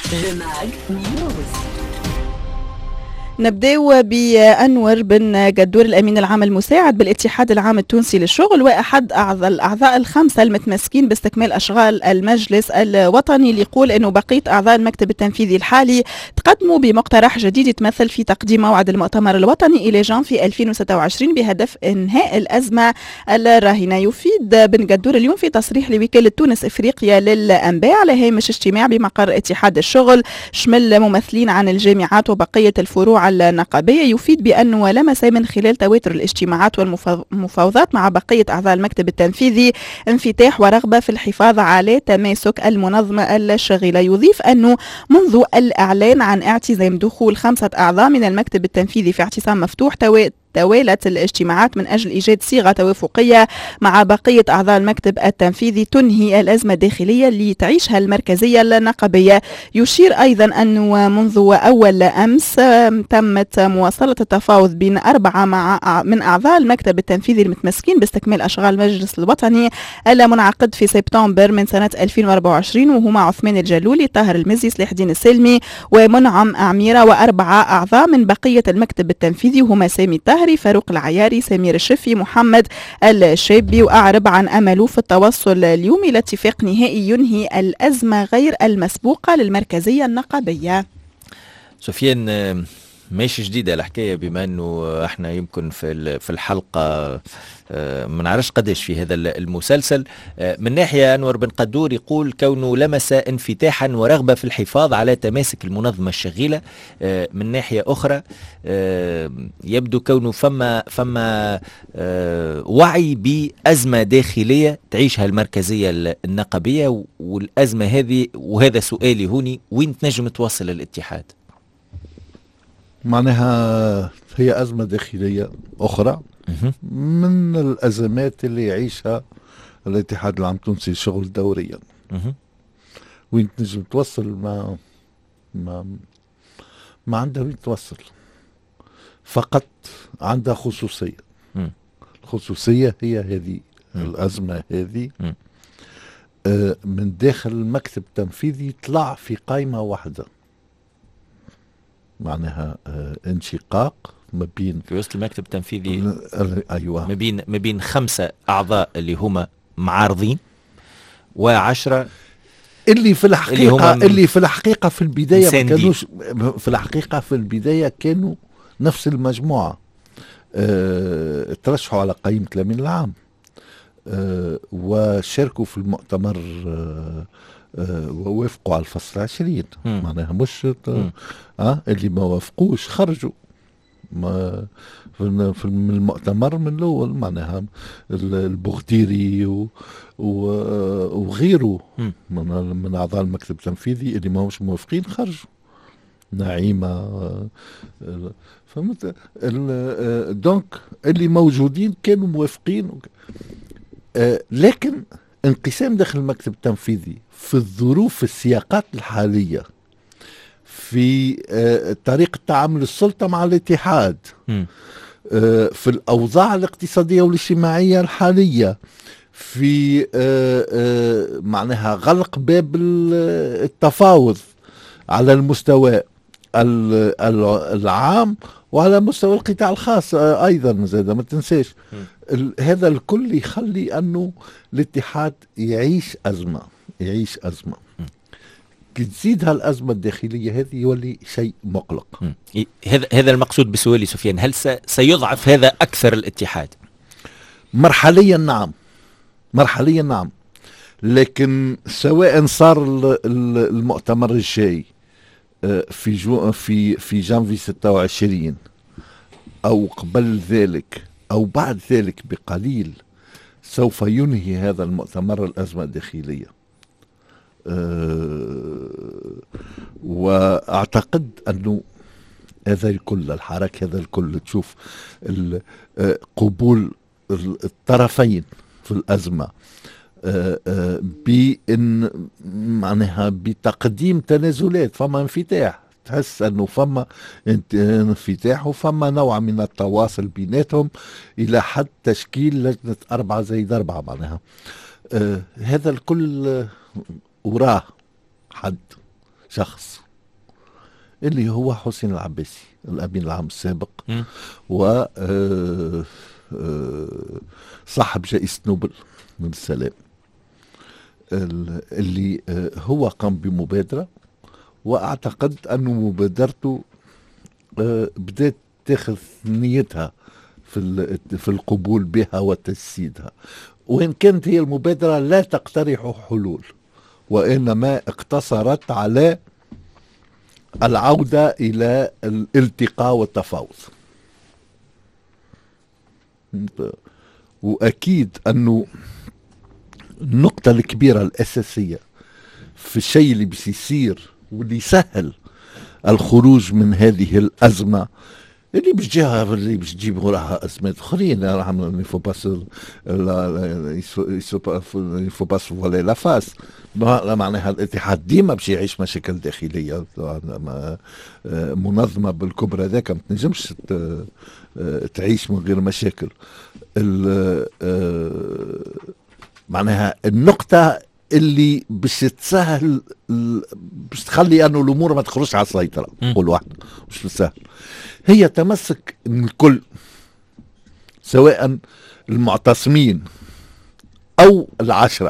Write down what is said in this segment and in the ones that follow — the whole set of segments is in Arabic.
جماج نيوز. نبداو بأنور بن قدور الأمين العام المساعد بالاتحاد العام التونسي للشغل، وأحد الأعضاء الخمسة المتمسكين باستكمال أشغال المجلس الوطني، اللي يقول أنه بقية أعضاء المكتب التنفيذي الحالي تقدموا بمقترح جديد يتمثل في تقديم موعد المؤتمر الوطني إلى جانفي 2026 بهدف إنهاء الأزمة الراهنة. يفيد بن قدور اليوم في تصريح لوكالة تونس إفريقيا للأنباء على هامش اجتماع بمقر اتحاد الشغل شمل ممثلين عن الجامعات وبقية الفروع النقابية، يفيد بأنه لمس من خلال تواتر الاجتماعات والمفاوضات مع بقية أعضاء المكتب التنفيذي انفتاح ورغبة في الحفاظ على تماسك المنظمة الشغيلة. يضيف أنه منذ الإعلان عن اعتزام دخول 5 أعضاء من المكتب التنفيذي في اعتصام مفتوح توالت الاجتماعات من أجل إيجاد صيغة توافقية مع بقية أعضاء المكتب التنفيذي تنهي الأزمة الداخلية اللي تعيشها المركزية النقابية. يشير أيضا أنه منذ أول أمس تمت مواصلة التفاوض بين 4 من أعضاء المكتب التنفيذي المتمسكين باستكمال أشغال المجلس الوطني المنعقد في سبتمبر من سنة 2024، وهما عثمان الجلولي، طاهر المزي، صلاح الدين السلمي ومنعم أعميرة، و4 أعضاء من بقية المكتب التنفيذي هما سامي الطاهري، فاروق العياري، سمير الشفي، محمد الشابي. وأعرب عن أمله في التوصل اليوم إلى اتفاق نهائي ينهي الأزمة غير المسبوقة للمركزية النقابية. سفيان، ماشي جديدة الحكاية، بما أنه احنا يمكن في الحلقة ما نعرفش قداش في هذا المسلسل. من ناحية أنور بن قدور يقول كونه لمس انفتاحا ورغبة في الحفاظ على تماسك المنظمة الشغيلة. من ناحية أخرى يبدو كونه فما وعي بأزمة داخلية تعيشها المركزية النقابية، والأزمة هذه، وهذا سؤالي هوني، وين تنجم توصل الاتحاد؟ معناها هي أزمة داخلية أخرى من الأزمات اللي يعيشها الاتحاد العام التونسي للشغل دوريا. وين تنجم توصل؟ ما عندها وين توصل، فقط عندها خصوصية. الخصوصية هي هذه الأزمة هذه من داخل المكتب التنفيذي طلع في قائمة واحدة، معناها انشقاق ما بين في وسط المكتب التنفيذي. ايوه، ما بين 5 أعضاء اللي هما معارضين، و10 اللي في الحقيقة في البداية ما كانوش. في الحقيقة في البداية كانوا نفس المجموعة، ترشحوا على قائمة الأمين العام، وشاركوا في المؤتمر، ووافقوا على الفصل 20. معناها مش اللي ما وافقوش خرجوا في المؤتمر من الأول. معناها البغديري وغيره من أعضاء المكتب التنفيذي اللي ما همش موافقين خرجوا. نعيمة، فهمت؟ دونك اللي موجودين كانوا موافقين، لكن انقسام داخل المكتب التنفيذي في الظروف، السياقات الحالية، في طريقة تعامل السلطة مع الاتحاد، في الأوضاع الاقتصادية والاجتماعية الحالية، في معناها غلق باب التفاوض على المستوى العام وعلى مستوى القطاع الخاص أيضا، زاد ما تنساش. هذا الكل يخلي أنه الاتحاد يعيش أزمة. كي تزيد هالأزمة الداخلية هذه يولي شيء مقلق. هذا المقصود بسؤالي سفيان، هل سيضعف هذا أكثر الاتحاد؟ مرحليا نعم، لكن سواء صار المؤتمر الجاي في جانفي 26 أو قبل ذلك أو بعد ذلك بقليل، سوف ينهي هذا المؤتمر الأزمة الداخلية. وأعتقد أنه هذا الكل، الحركة هذا الكل، تشوف قبول الطرفين في الأزمة بأن معناها بتقديم تنازلات، فما انفتاح، تحس أنه فما انفتاح وفما نوع من التواصل بيناتهم إلى حد تشكيل لجنة 4+4. معناها هذا الكل وراه حد شخص اللي هو حسين العباسي الأمين العام السابق و صاحب جائزة نوبل من السلام، اللي هو قام بمبادرة، وأعتقد أن مبادرته بدأت تاخذ نيتها في القبول بها وتجسيدها، وإن كانت هي المبادرة لا تقترح حلول وإنما اقتصرت على العودة إلى الالتقاء والتفاوض. وأكيد أنه النقطة الكبيرة الأساسية في الشيء اللي بيصير واللي يسهل الخروج من هذه الأزمة اللي بجهة اللي بتجيب وراها أزمات أخرين، يفوباس ولا لا فاس، معناها الاتحاد ديما باش يعيش مشاكل داخلية. منظمة بالكبرى ذاك ما تنجمش تعيش من غير مشاكل. معناها النقطة اللي باش تسهل باش تخلي انه الامور ما تخرجش على السيطره، نقول واحده مش بالسهل، هي تمسك الكل سواء المعتصمين او العشرة،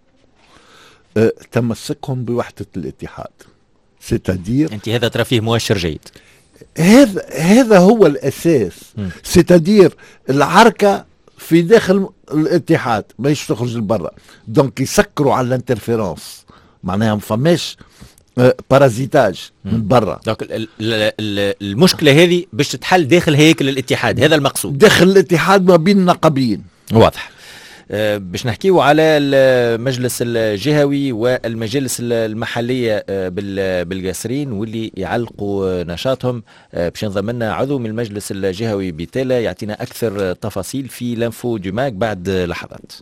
تمسكهم بوحده الاتحاد. ستادير انت هذا ترى فيه مؤشر جيد، هذا هو الاساس. ستادير العركه في داخل الاتحاد ماهيش تخرج لبرا، دونك يسكروا على الانترفيرونس، معناها ما فماش بارازيتاج من برا. دونك المشكله هذه باش تتحل داخل هيكل الاتحاد، هذا المقصود، داخل الاتحاد ما بين النقابين. واضح. باش نحكيو على المجلس الجهوي والمجالس المحلية بالقاسرين واللي يعلقوا نشاطهم. باش ينضم لنا عضو من المجلس الجهوي بتالا يعطينا أكثر تفاصيل في لانفو دو ماك بعد لحظات.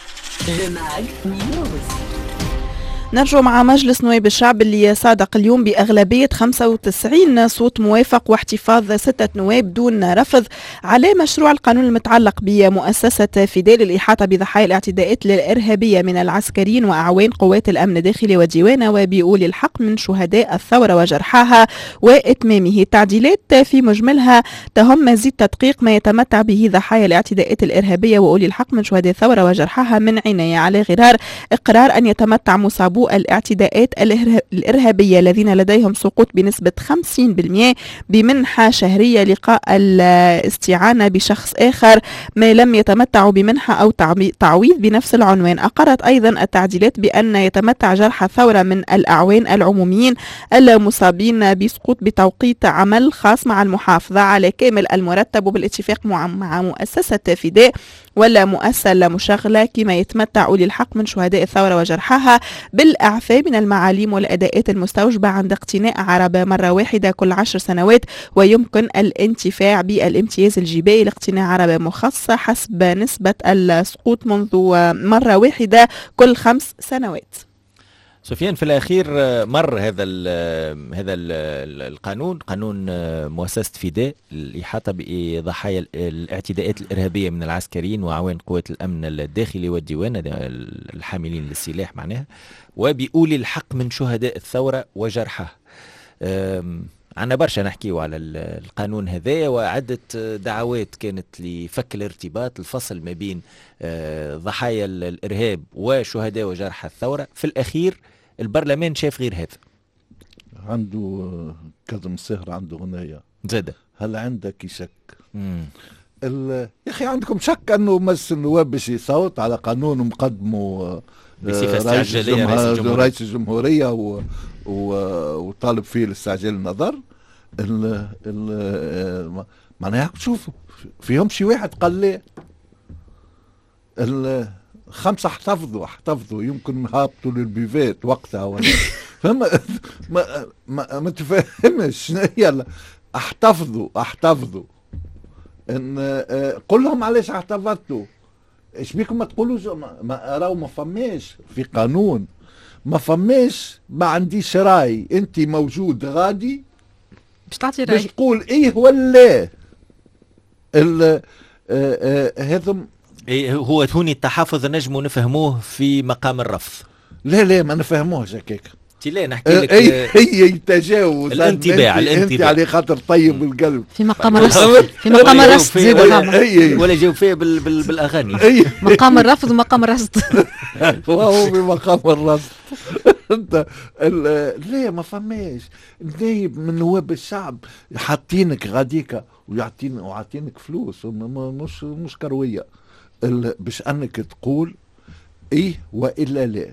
نرجو مع مجلس نواب الشعب اللي صادق اليوم بأغلبية 95 صوت موافق واحتفاظ 6 نواب دون رفض على مشروع القانون المتعلق بمؤسسة فداء للإحاطة بضحايا الاعتداءات الإرهابية من العسكريين وأعوان قوات الأمن الداخلي والديوانة وبأولي الحق من شهداء الثورة وجرحاها وإتمامه. التعديلات في مجملها تهم مزيد تدقيق ما يتمتع به ضحايا الاعتداءات الإرهابية وأولي الحق من شهداء الثورة وجرحاها من عناية على غرار إقرار أن يتمتع مصابو الاعتداءات الإرهابية الذين لديهم سقوط بنسبة 50% بمنحة شهرية لقاء الاستعانة بشخص آخر ما لم يتمتعوا بمنحة أو تعويض بنفس العنوان. أقرت أيضا التعديلات بأن يتمتع جرحى الثورة من الأعوان العموميين المصابين بسقوط بتوقيت عمل خاص مع المحافظة على كامل المرتب بالاتفاق مع مؤسسة فداء ولا مؤسسة مشغلة كما يتمتع أولي الحق من شهداء الثورة وجرحاها بالإعفاء من المعاليم والأداءات المستوجبة عند اقتناء عربة مرة واحدة كل 10 سنوات، ويمكن الانتفاع بالامتياز الجبائي لاقتناء عربة مخصصة حسب نسبة السقوط منذ مرة واحدة كل 5 سنوات. سفيان، في الأخير مر هذا القانون، قانون مؤسسة فداء الإحاطة بضحايا الاعتداءات الإرهابية من العسكريين وأعوان قوات الأمن الداخلي والديوان الحاملين للسلاح معناها، وبأولي الحق من شهداء الثورة وجرحها. عنا برشا نحكيو على القانون هذا، وعدة دعوات كانت لفك الارتباط الفصل ما بين ضحايا الإرهاب وشهداء وجرحى الثورة. في الأخير البرلمان شاف غير هذا. عنده كظم السهر عنده هنايا زادة. هل عندك شك؟ يا أخي عندكم شك أنه مجلس النواب باش يصوت على قانون مقدمه بصفة استعجالية رئيس الجمهورية وطالب فيه الاستعجال النظر؟ معناها شوفوا فيهم شي واحد قال لي 5 احتفظوا يمكن هابطوا للبيفات وقتها ولا فما ما تفهمش شنو هي احتفظوا ان قل لهم علاش احتفظتوا، ايش بيكم ما تقولوش راهو ما فماش في قانون، ما فماش، ما عنديش راي، انت موجود غادي باش تعطي راي باش تقول ايه ولا هذا هو هوني التحفظ نجمو نفهموه في مقام الرفض. لا ما نفهموهش هكاك، لا نحكي لك هي تجاوز الانطباع انت على خاطر طيب القلب في مقام الرفض، في مقام الرصد زيد ولا جاو فيها بالاغاني. مقام الرفض ومقام الرصد. وهو بمقام الرصد. انت لا ما فماش نايب من نواب الشعب حاطينك غاديكا وعاطينك فلوس مش كرويه باش انك تقول ايه والا لا.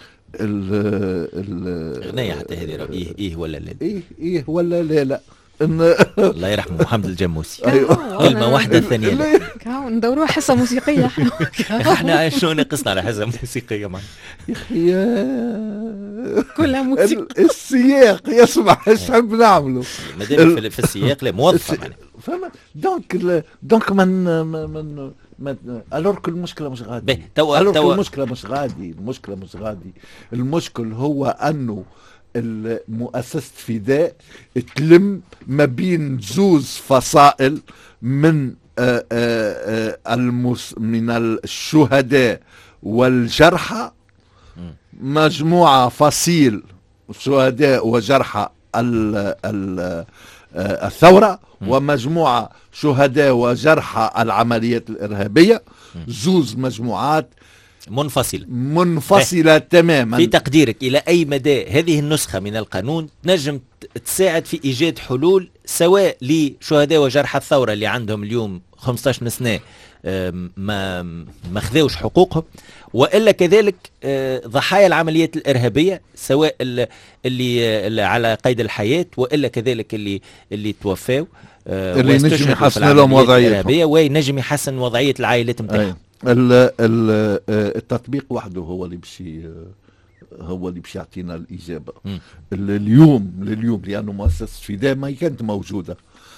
اغنية حتى هذه ايه ولا لا. ايه ولا لا. الله يرحمه محمد الجموسي. كلمة واحدة ثانية لا. ندوروها حصة موسيقية احنا شنو ناقصنا على حصة موسيقية معنا يا اخي كلها موسيقى. السياق يسمع ايش نحب نعملوا مادام في السياق لا موظفة معنا. فما دونك من الورك المشكله مش غادي. المشكله مش غادي. المشكل هو انه مؤسسة فداء تلم ما بين زوز فصائل من من الشهداء والجرحى، مجموعة فصيل شهداء وجرحى الثورة، ومجموعة شهداء وجرحى العمليات الإرهابية. زوز مجموعات منفصلة تماما. في تقديرك إلى أي مدى هذه النسخة من القانون تنجم تساعد في إيجاد حلول سواء لشهداء وجرحى الثورة اللي عندهم اليوم 15 سنة ما خذوش حقوقهم، وإلا كذلك ضحايا العمليات الإرهابية سواء اللي على قيد الحياة، وإلا كذلك اللي توفاوا اللي نجم يحسن لهم وضعيتهم وينجم يحسن وضعية العائلات نتاعهم. التطبيق وحده هو اللي باش يعطينا الإجابة. اليوم لأنه مؤسسة فداء ما كانت موجودة،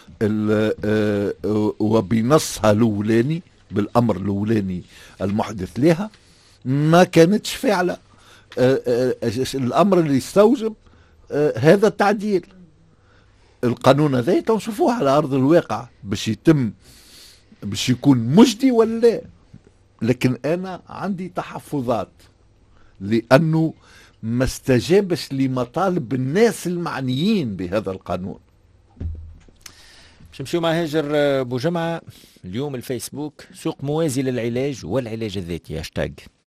وبنصها الأولاني بالأمر الأولاني المحدث لها ما كانتش فعلة. الأمر اللي يستوجب هذا التعديل. القانون هذا تنشوفوه على أرض الواقع باش يكون مجدي ولا لا. لكن أنا عندي تحفظات لأنه ما استجابش لمطالب الناس المعنيين بهذا القانون. باش نمشيو مع هاجر بوجمعة. اليوم الفيسبوك سوق موازي للعلاج والعلاج الذاتي هاشتاج.